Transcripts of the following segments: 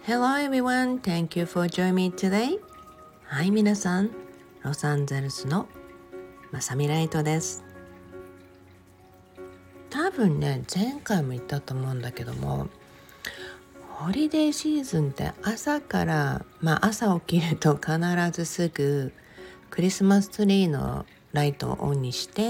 Hello everyone, thank you for joining me today. はい、皆さん、ロサンゼルスのまさみライトです。多分ね、前回も言ったと思うんだけども、ホリデーシーズンって朝から、朝起きると必ずすぐクリスマスツリーのライトをオンにして、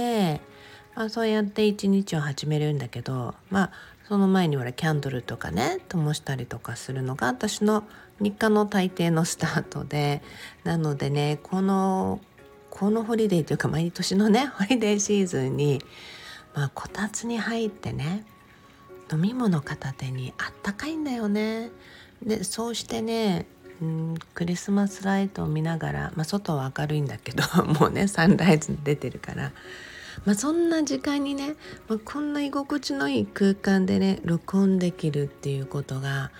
そうやって一日を始めるんだけど、その前にキャンドルとかね灯したりとかするのが私の日課の大抵のスタートで、なのでね、このホリデーというか毎年のねホリデーシーズンに、こたつに入ってね、飲み物片手にあったかいんだよね。でそうしてね、クリスマスライトを見ながら、外は明るいんだけどもうねサンライズ出てるから、そんな時間にね、こんな居心地のいい空間でね録音できるっていうことが、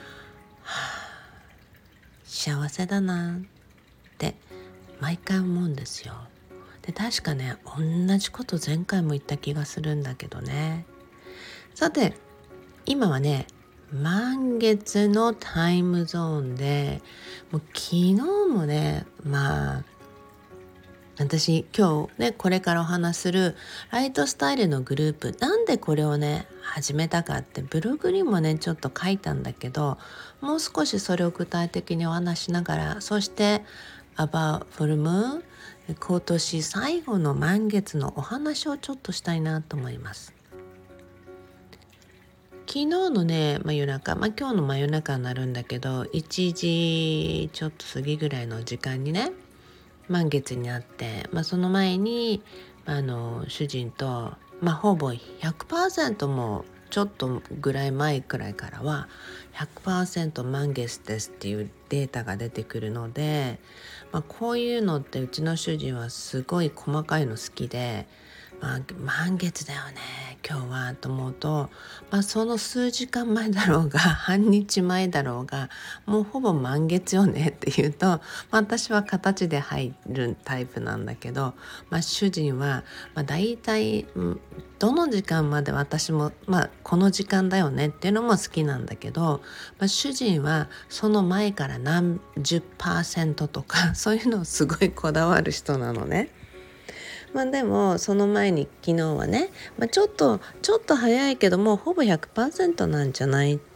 幸せだなって毎回思うんですよ。で確かね、同じこと前回も言った気がするんだけどね。さて、今はね、満月のタイムゾーンで、もう昨日もね、私今日ねこれからお話するライトスタイルのグループ、なんでこれをね始めたかってブログにもねちょっと書いたんだけど、もう少しそれを具体的にお話しながら、そしてAbout Full Moon、今年最後の満月のお話をちょっとしたいなと思います。昨日のね真夜中、今日の真夜中になるんだけど、1時ちょっと過ぎぐらいの時間にね満月になって、その前に主人と、ほぼ 100% もちょっとぐらい前くらいからは 100% 満月ですっていうデータが出てくるので、こういうのってうちの主人はすごい細かいの好きで、満月だよね今日はと思うと、その数時間前だろうが半日前だろうが、もうほぼ満月よねっていうと、私は形で入るタイプなんだけど、主人は、だいたいどの時間まで私も、この時間だよねっていうのも好きなんだけど、主人はその前から何十%とかそういうのをすごいこだわる人なのね。でもその前に昨日はね、ちょっと早いけどもほぼ 100% なんじゃないって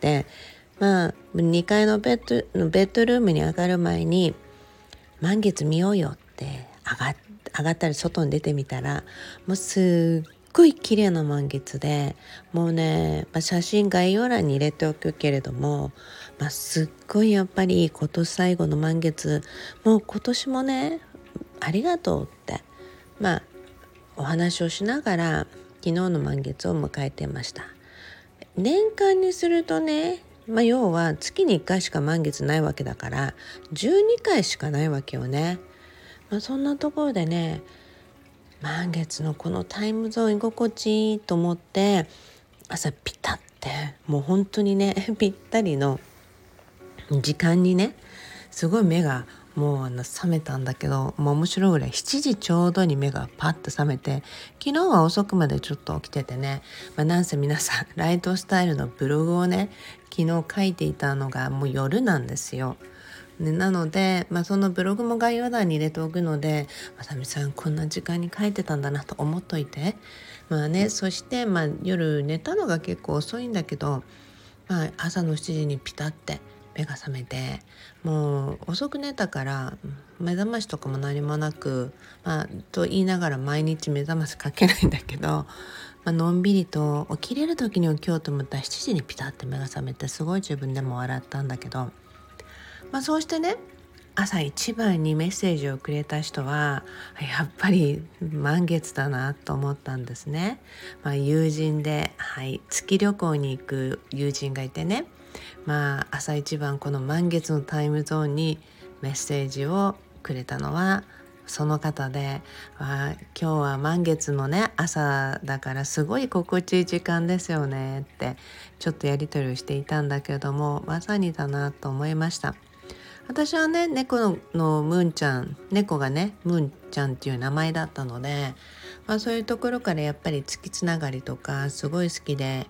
、2階のベッドルームに上がる前に満月見ようよって上がったり外に出てみたら、もうすっごい綺麗な満月で、もうね、写真概要欄に入れておくけれども、すっごいやっぱり今年最後の満月、もう今年もねありがとうってお話をしながら昨日の満月を迎えていました。年間にするとね、要は月に1回しか満月ないわけだから12回しかないわけよね。そんなところでね、満月のこのタイムゾーン居心地いいと思って朝ピタってもう本当にねぴったりの時間にね、すごい目がもう覚めたんだけど、面白いぐらい7時ちょうどに目がパッと覚めて、昨日は遅くまでちょっと起きててね、なんせ皆さんライトスタイルのブログをね昨日書いていたのがもう夜なんですよ。なので、そのブログも概要欄に入れておくので、まさみさんこんな時間に書いてたんだなと思っといて、そして、夜寝たのが結構遅いんだけど、朝の7時にピタって目が覚めて、もう遅く寝たから目覚ましとかも何もなく、と言いながら毎日目覚ましかけないんだけど、のんびりと起きれる時に起きようと思ったら7時にピタって目が覚めて、すごい自分でも笑ったんだけど、そうしてね朝一番にメッセージをくれた人はやっぱり満月だなと思ったんですね。友人で、月旅行に行く友人がいてね、朝一番この満月のタイムゾーンにメッセージをくれたのはその方で、今日は満月のね朝だからすごい心地いい時間ですよねってちょっとやり取りをしていたんだけれども、まさにだなと思いました。私はね、猫のムーンちゃん、猫がねムーンちゃんっていう名前だったので、そういうところからやっぱり月つながりとかすごい好きで、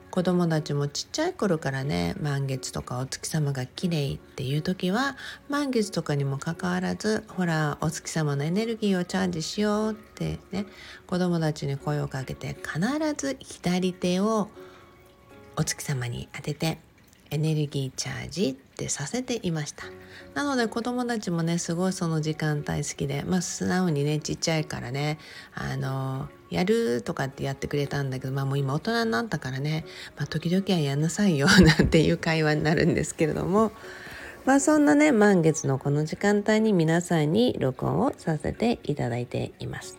子供たちもちっちゃい頃からね、満月とかお月様が綺麗っていう時は、満月とかにもかかわらず、ほらお月様のエネルギーをチャージしようってね、子供たちに声をかけて、必ず左手をお月様に当ててエネルギーチャージってさせていました。なので子供たちもね、すごいその時間帯好きで、素直にね、ちっちゃいからね、やるとかってやってくれたんだけど、もう今大人になったからね、時々はやんなさいよなんていう会話になるんですけれども、そんなね、満月のこの時間帯に皆さんに録音をさせていただいています。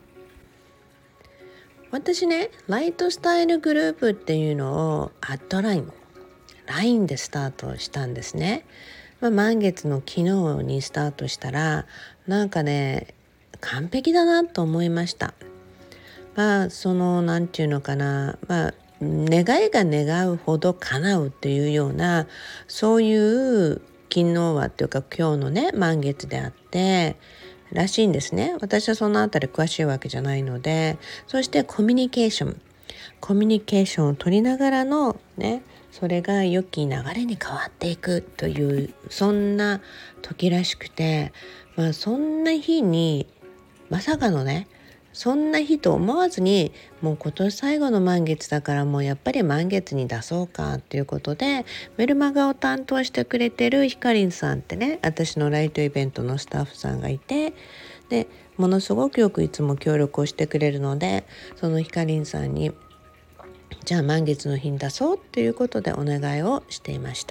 私ね、ライトスタイルグループっていうのをLINEでスタートしたんですね。満月の昨日にスタートしたら、なんかね、完璧だなと思いました。そのなんていうのかな、願いが願うほど叶うっていうような、そういう昨日はっていうか今日のね、満月であってらしいんですね。私はそのあたり詳しいわけじゃないので。そしてコミュニケーションを取りながらのね、それが良き流れに変わっていくという、そんな時らしくて、そんな日にまさかのね、そんな日と思わずに、もう今年最後の満月だから、もうやっぱり満月に出そうかっていうことで、メルマガを担当してくれてるひかりんさんってね、私のライトイベントのスタッフさんがいて、でものすごくよくいつも協力をしてくれるので、そのひかりんさんに、じゃあ満月の日に出そうっていうことでお願いをしていました。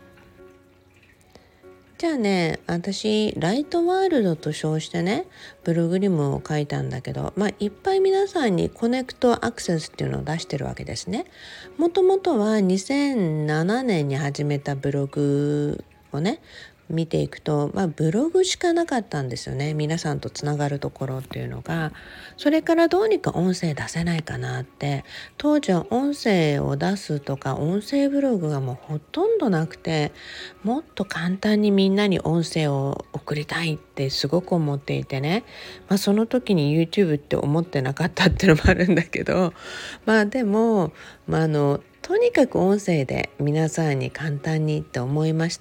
じゃあね、私ライトワールドと称してね、ブログにも書いたんだけど、いっぱい皆さんにコネクトアクセスっていうのを出してるわけですね。もともとは2007年に始めたブログをね、見ていくと、ブログしかなかったんですよね。皆さんとつながるところっていうのが。それからどうにか音声出せないかなって、当時は音声を出すとか音声ブログがもうほとんどなくて、もっと簡単にみんなに音声を送りたいってすごく思っていてね、その時に YouTube って思ってなかったっていうのもあるんだけど、でも、とにかく音声で皆さんに簡単にって思いました。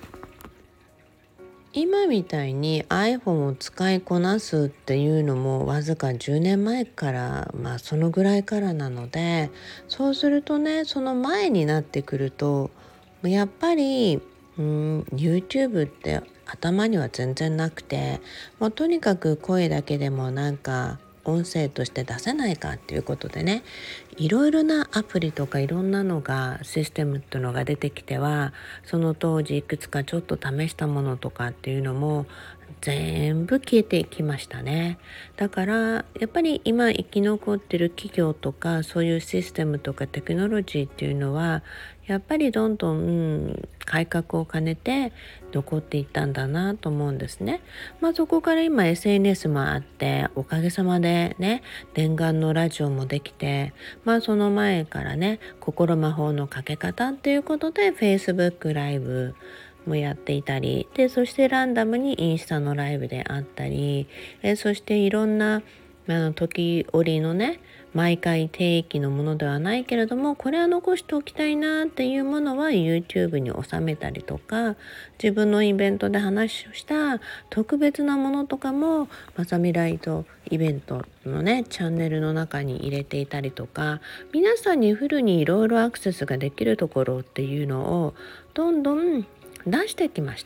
今みたいに iPhone を使いこなすっていうのもわずか10年前から、そのぐらいからなので、そうするとね、その前になってくると、やっぱりYouTube って頭には全然なくて、とにかく声だけでもなんか音声として出せないかっていうことでね、いろいろなアプリとかいろんなのがシステムっていうのが出てきては、その当時いくつかちょっと試したものとかっていうのも全部消えてきましたね。だからやっぱり今生き残ってる企業とか、そういうシステムとかテクノロジーっていうのはやっぱりどんどん、改革を兼ねて残っていったんだなと思うんですね。そこから今 SNS もあって、おかげさまでね、念願のラジオもできて、その前からね、心魔法のかけ方っていうことで Facebook ライブもやっていたりで、そしてランダムにインスタのライブであったり、そしていろんな時折のね、毎回定期のものではないけれども、これは残しておきたいなっていうものは YouTube に収めたりとか、自分のイベントで話をした特別なものとかもまさみライトイベントのねチャンネルの中に入れていたりとか、皆さんにフルにいろいろアクセスができるところっていうのをどんどん出してきました。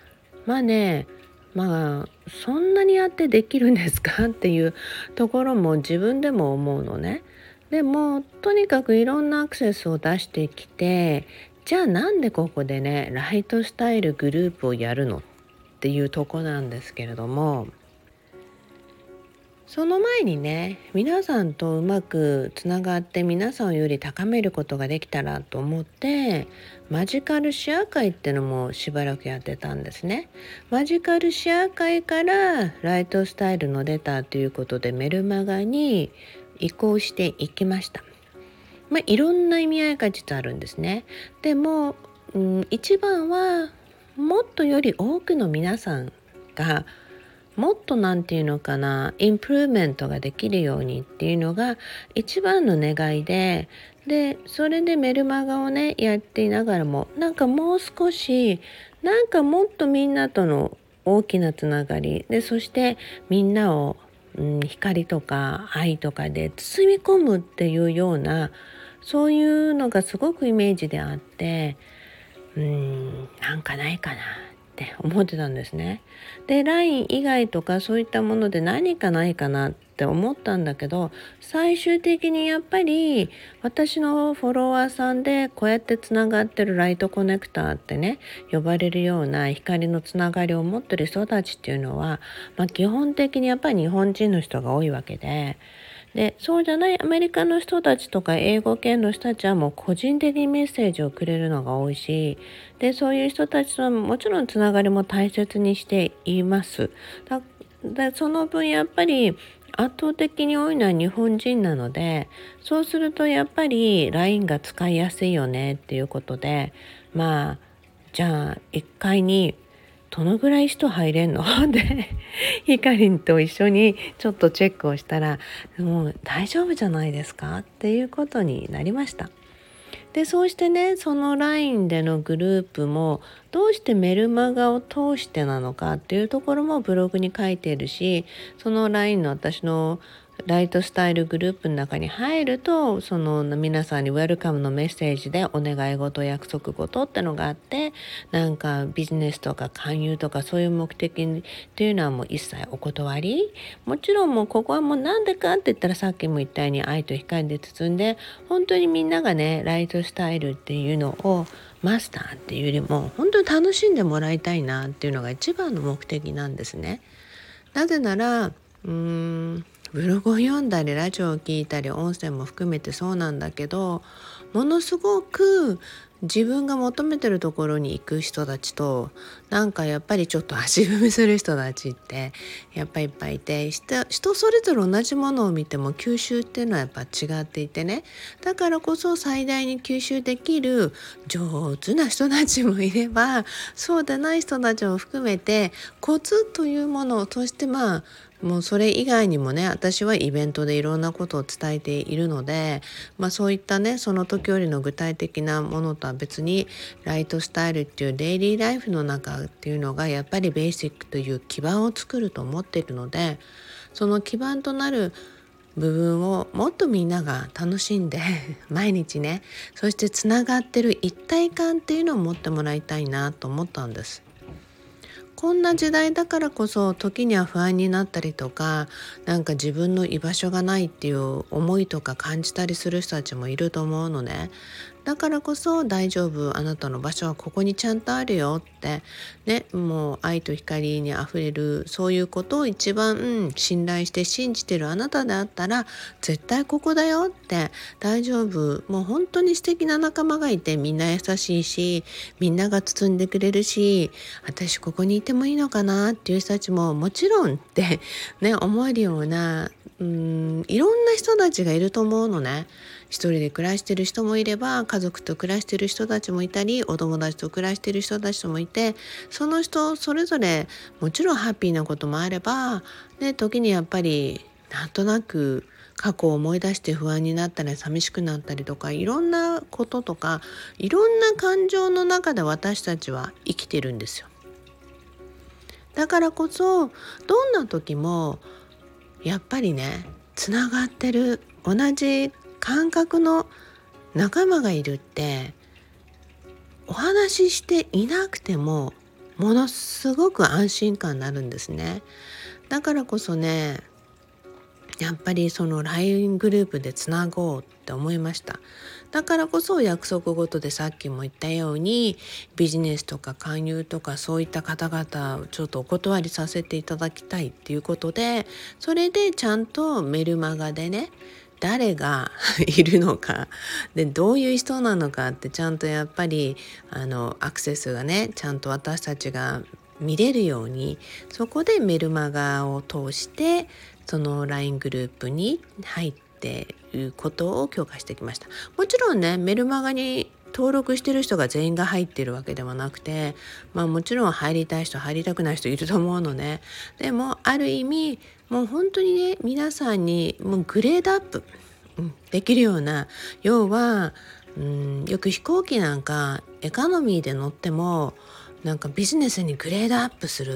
そんなにやってできるんですかっていうところも自分でも思うのね。でもとにかくいろんなアクセスを出してきて、じゃあなんでここでねライトスタイルグループをやるのっていうとこなんですけれども、その前にね、皆さんとうまくつながって皆さんより高めることができたらと思って、マジカルシェア会ってのもしばらくやってたんですね。マジカルシェア会からライトスタイルの出たということでメルマガに移行していきました。いろんな意味合いが実はあるんですね。でも、一番はもっとより多くの皆さんがもっとインプルーメントができるようにっていうのが一番の願いで、 でそれでメルマガをねやっていながらも、なんかもう少し、なんかもっとみんなとの大きなつながりで、そしてみんなを、光とか愛とかで包み込むっていうような、そういうのがすごくイメージであって、なんかないかなって思ってたんですね。で LINE 以外とかそういったもので何かないかなって思ったんだけど、最終的にやっぱり私のフォロワーさんでこうやってつながってるライトコネクターってね呼ばれるような光のつながりを持ってる人たちっていうのは、基本的にやっぱり日本人の人が多いわけで、そうじゃないアメリカの人たちとか英語圏の人たちはもう個人的にメッセージをくれるのが多いし、でそういう人たちとはもちろんつながりも大切にしています。その分やっぱり圧倒的に多いのは日本人なので、そうするとやっぱり LINE が使いやすいよねっていうことで、じゃあ1階にどのぐらい人入れんのでヒカリンと一緒にちょっとチェックをしたら、もう大丈夫じゃないですかっていうことになりました。でそうしてね、その LINE でのグループもどうしてメルマガを通してなのかっていうところもブログに書いているし、その LINE の私のライトスタイルグループの中に入ると、その皆さんにウェルカムのメッセージでお願い事約束事ってのがあって、なんかビジネスとか勧誘とかそういう目的っていうのはもう一切お断り。もちろんもうここはもうなんでかって言ったら、さっきも言ったように愛と光で包んで、本当にみんながねライトスタイルっていうのをマスターっていうよりも本当に楽しんでもらいたいなっていうのが一番の目的なんですね。なぜならブログを読んだりラジオを聞いたり音声も含めてそうなんだけど、ものすごく自分が求めてるところに行く人たちと、なんかやっぱりちょっと足踏みする人たちってやっぱりいっぱいいて、人それぞれ同じものを見ても吸収っていうのはやっぱ違っていてね、だからこそ最大に吸収できる上手な人たちもいれば、そうでない人たちも含めてコツというものを、そしてもうそれ以外にもね、私はイベントでいろんなことを伝えているので、そういったねその時よりの具体的なものとは別に、ライトスタイルっていうデイリーライフの中っていうのがやっぱりベーシックという基盤を作ると思っているので、その基盤となる部分をもっとみんなが楽しんで毎日ね、そしてつながってる一体感っていうのを持ってもらいたいなと思ったんです。こんな時代だからこそ、時には不安になったりとか、なんか自分の居場所がないっていう思いとか感じたりする人たちもいると思うのね。だからこそ大丈夫、あなたの場所はここにちゃんとあるよってね、もう愛と光にあふれる、そういうことを一番、信頼して信じてるあなたであったら、絶対ここだよって、大丈夫、もう本当に素敵な仲間がいて、みんな優しいし、みんなが包んでくれるし、私ここにいてもいいのかなっていう人たちももちろんってね思えるような、いろんな人たちがいると思うのね。一人で暮らしてる人もいれば、家族と暮らしてる人たちもいたり、お友達と暮らしてる人たちもいて、その人それぞれもちろんハッピーなこともあれば、時にやっぱりなんとなく過去を思い出して不安になったり寂しくなったりとか、いろんなこととかいろんな感情の中で私たちは生きてるんですよ。だからこそどんな時もやっぱりね、つながってる同じ感覚の仲間がいるって、お話ししていなくてもものすごく安心感になるんですね。だからこそね、やっぱりその LINE グループでつなごうって思いました。だからこそ約束事でさっきも言ったように、ビジネスとか勧誘とかそういった方々をちょっとお断りさせていただきたいっていうことで、それでちゃんとメルマガでね、誰がいるのかで、どういう人なのかってちゃんとやっぱりアクセスがねちゃんと私たちが見れるように、そこでメルマガを通してその LINE グループに入っていることを強化してきました。もちろんね、メルマガに登録してる人が全員が入っているわけではなくて、もちろん入りたい人入りたくない人いると思うのね。でもある意味もう本当にね、皆さんにもうグレードアップ、 できるような、要はよく飛行機なんかエコノミーで乗ってもなんかビジネスにグレードアップするって、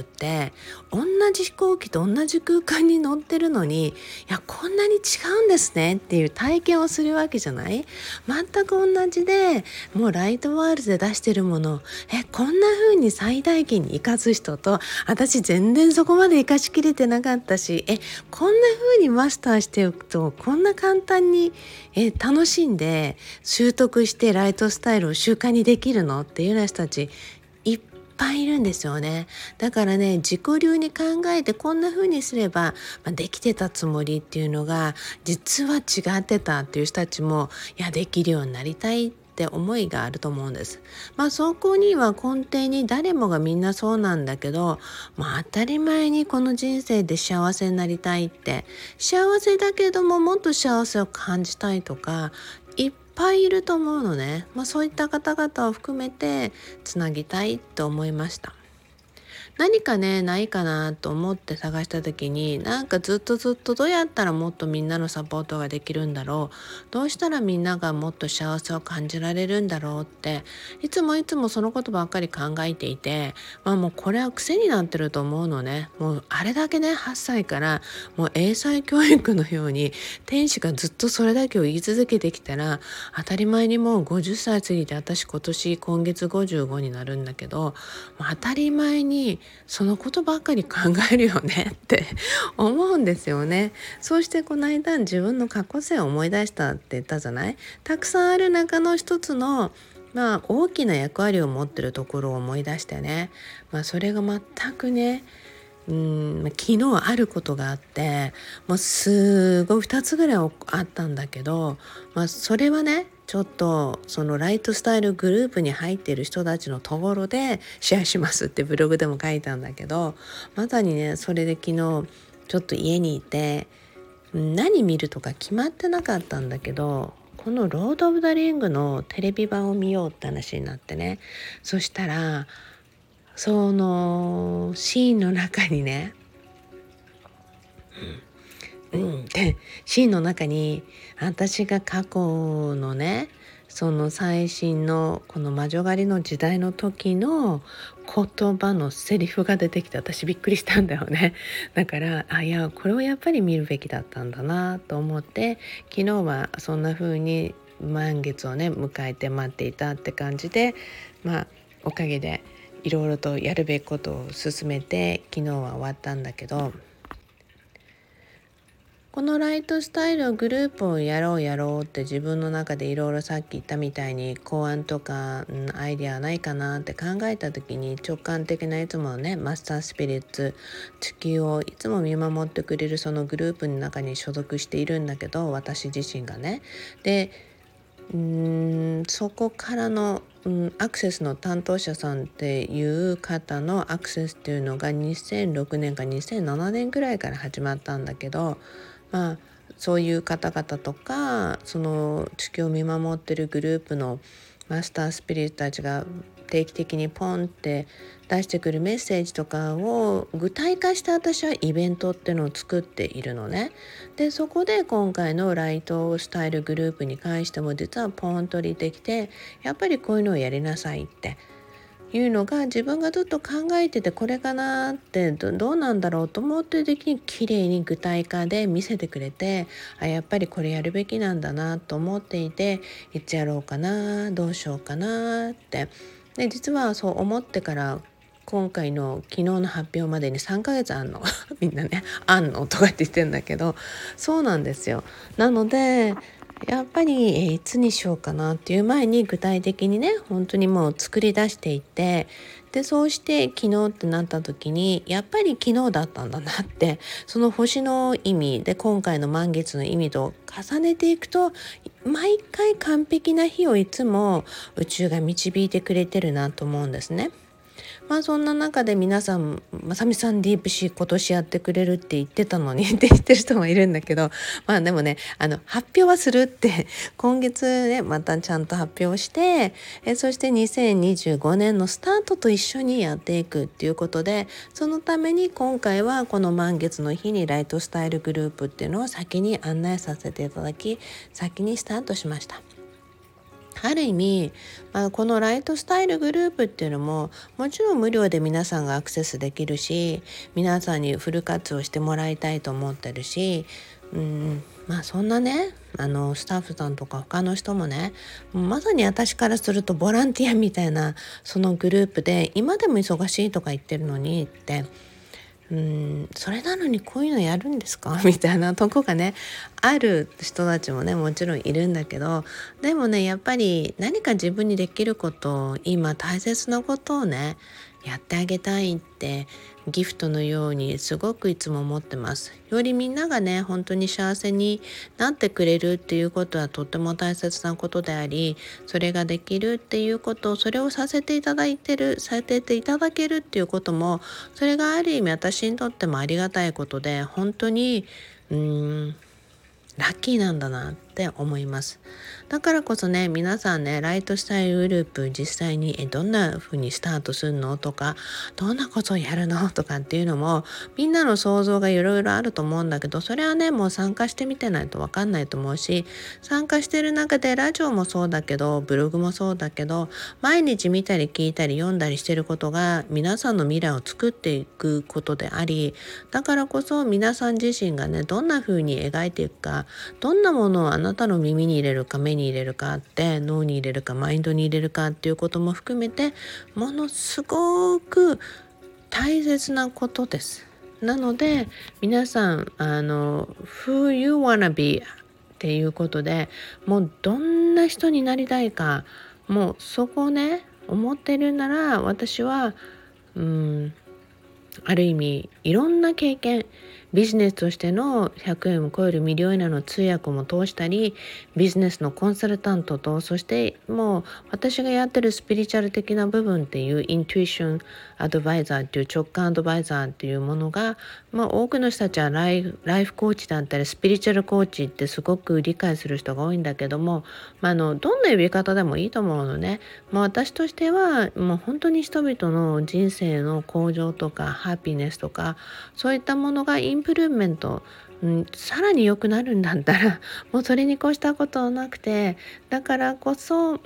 同じ飛行機と同じ空間に乗ってるのに、いやこんなに違うんですねっていう体験をするわけじゃない。全く同じで、もうライトワールドで出してるもの、こんな風に最大限に生かす人と、私全然そこまで生かしきれてなかったし、こんな風にマスターしておくとこんな簡単に楽しんで習得してライトスタイルを習慣にできるのっていうような人たちいっぱいいるんですよね。だからね、自己流に考えてこんな風にすれば、できてたつもりっていうのが実は違ってたっていう人たちも、できるようになりたいって思いがあると思うんです。そこには根底に誰もがみんなそうなんだけど、当たり前にこの人生で幸せになりたいって、幸せだけどももっと幸せを感じたいとかいっぱいいると思うのね。そういった方々を含めてつなぎたいと思いました。何かねないかなと思って探した時に、なんかずっとどうやったらもっとみんなのサポートができるんだろう、どうしたらみんながもっと幸せを感じられるんだろうって、いつもそのことばっかり考えていて、もうこれは癖になってると思うのね。もうあれだけね、8歳からもう英才教育のように天使がずっとそれだけを言い続けてきたら、当たり前にもう50歳過ぎて、私今月55になるんだけど、当たり前にそのことばっかり考えるよねって思うんですよね。そうしてこの間自分の過去性を思い出したって言ったじゃない。たくさんある中の一つの大きな役割を持ってるところを思い出してね、それが全くね、昨日あることがあって、もうすごい2つぐらいあったんだけど、それはねちょっとそのライトスタイルグループに入っている人たちのところでシェアしますってブログでも書いたんだけど、まさにねそれで昨日ちょっと家にいて、何見るとか決まってなかったんだけど、このロード・オブ・ザ・リングのテレビ版を見ようって話になってね。そしたらそのシーンの中にね、でシーンの中に私が過去のね、その最新のこの魔女狩りの時代の時の言葉のセリフが出てきて、私びっくりしたんだよね。だからこれをやっぱり見るべきだったんだなと思って、昨日はそんな風に満月をね迎えて待っていたって感じで、おかげでいろいろとやるべきことを進めて昨日は終わったんだけど、このライトスタイルグループをやろうって自分の中でいろいろさっき言ったみたいに考案とか、アイデアないかなって考えた時に、直感的ないつものねマスタースピリッツ、地球をいつも見守ってくれるそのグループの中に所属しているんだけど、私自身がね。でそこからの、アクセスの担当者さんっていう方のアクセスっていうのが2006年か2007年くらいから始まったんだけど、そういう方々とかその地球を見守ってるグループのマスタースピリットたちが定期的にポンって出してくるメッセージとかを具体化して私はイベントっていうのを作っているのね。でそこで今回のライトスタイルグループに関しても実はポンと出てきて、やっぱりこういうのをやりなさいっていうのが自分がずっと考えてて、これかなってどうなんだろうと思ってる時に綺麗に具体化で見せてくれて、やっぱりこれやるべきなんだなと思っていて、いつやろうかな、どうしようかなって。で実はそう思ってから今回の昨日の発表までに3ヶ月あんのみんなねあんのとかって言ってんだけど、そうなんですよ。なのでやっぱり、いつにしようかなっていう前に具体的にね本当にもう作り出していって、でそうして昨日ってなった時にやっぱり昨日だったんだなって、その星の意味で今回の満月の意味と重ねていくと、毎回完璧な日をいつも宇宙が導いてくれてるなと思うんですね。 そんな中で皆さん、まさみさんディープシー今年やってくれるって言ってたのにって言ってる人もいるんだけど、でもね、発表はするって今月ね、またちゃんと発表して、そして2025年のスタートと一緒にやっていくっていうことで、そのために今回はこの満月の日にライトスタイルグループっていうのを先に案内させていただき、先にスタートしました。ある意味、このライトスタイルグループっていうのももちろん無料で皆さんがアクセスできるし、皆さんにフル活用してもらいたいと思ってるし、そんなね、スタッフさんとか他の人もね、まさに私からするとボランティアみたいなそのグループで、今でも忙しいとか言ってるのにってそれなのにこういうのやるんですかみたいなとこがねある人たちもねもちろんいるんだけど、でもねやっぱり何か自分にできることを、今大切なことをねやってあげたいってギフトのようにすごくいつも思ってます。よりみんながね本当に幸せになってくれるっていうことはとっても大切なことであり、それができるっていうこと、それをさせていただけるっていうことも、それがある意味私にとってもありがたいことで、本当にラッキーなんだなって思います。だからこそね、皆さんね、ライトスタイルグループ実際にどんな風にスタートするのとか、どんなことをやるのとかっていうのも、みんなの想像がいろいろあると思うんだけど、それはねもう参加してみてないと分かんないと思うし、参加してる中でラジオもそうだけどブログもそうだけど、毎日見たり聞いたり読んだりしてることが皆さんの未来を作っていくことであり、だからこそ皆さん自身がねどんな風に描いていくか、どんなものをあなたの耳に入れるか目に入れるかって、脳に入れるかマインドに入れるかっていうことも含めて、ものすごく大切なことです。なので皆さんWho you wanna be っていうことで、もうどんな人になりたいか、もうそこをね思ってるなら、私はある意味いろんな経験、ビジネスとしての100円を超えるミリオネアの通訳も通したり、ビジネスのコンサルタントと、そしてもう私がやってるスピリチュアル的な部分っていうイントゥイションアドバイザーっていう直感アドバイザーっていうものが、多くの人たちはライフコーチだったりスピリチュアルコーチってすごく理解する人が多いんだけども、どんな呼び方でもいいと思うのね。私としてはもう本当に人々の人生の向上とかハピネスとか、そういったものがインプルーブメント、さらに良くなるんだったらもうそれに越したことはなくて、だからこそ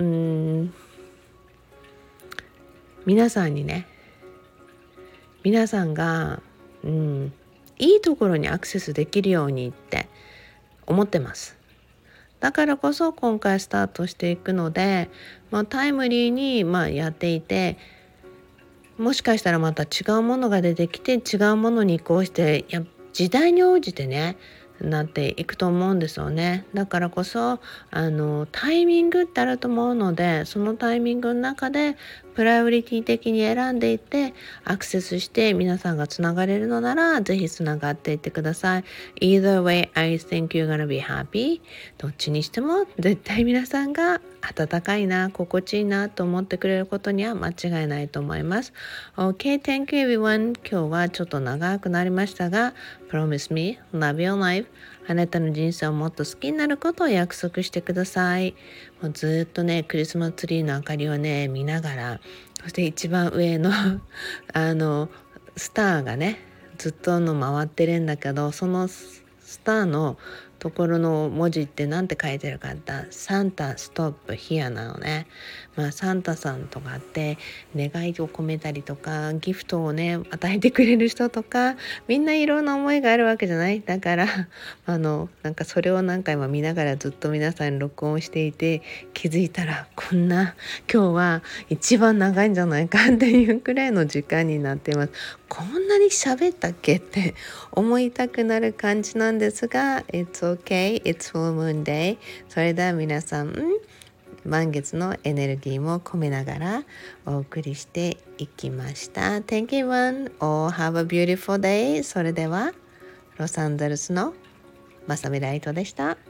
皆さんにね、皆さんがいいところにアクセスできるようにって思ってます。だからこそ今回スタートしていくので、タイムリーにやっていて、もしかしたらまた違うものが出てきて、違うものに移行して、時代に応じてねなっていくと思うんですよね。だからこそタイミングってあると思うので、そのタイミングの中でプライオリティ的に選んでいってアクセスして皆さんがつながれるのなら、ぜひつながっていってください。 Either way I think you're gonna be happy。 どっちにしても絶対皆さんが温かいな、心地いいなと思ってくれることには間違いないと思います。 OK, thank you everyone。 今日はちょっと長くなりましたが、 Promise me love your life。 あなたの人生をもっと好きになることを約束してください。もうずっとねクリスマスツリーの明かりをね見ながら、そして一番上のスターがねずっと回ってるんだけど、そのスターのところの文字ってなんて書いてるかって、サンタストップヒアなのね。サンタさんとかって願いを込めたりとか、ギフトをね与えてくれる人とか、みんないろんな思いがあるわけじゃない。だからなんかそれを何回も見ながらずっと皆さんに録音していて、気づいたらこんな今日は一番長いんじゃないかっていうくらいの時間になっています。こんなに喋ったっけって思いたくなる感じなんですが、 It's okay, it's full moon day。 それでは皆さん満月のエネルギーも込めながらお送りしていきました。 Thank you everyone, all have a beautiful day。 それではロサンゼルスのまさみライトでした。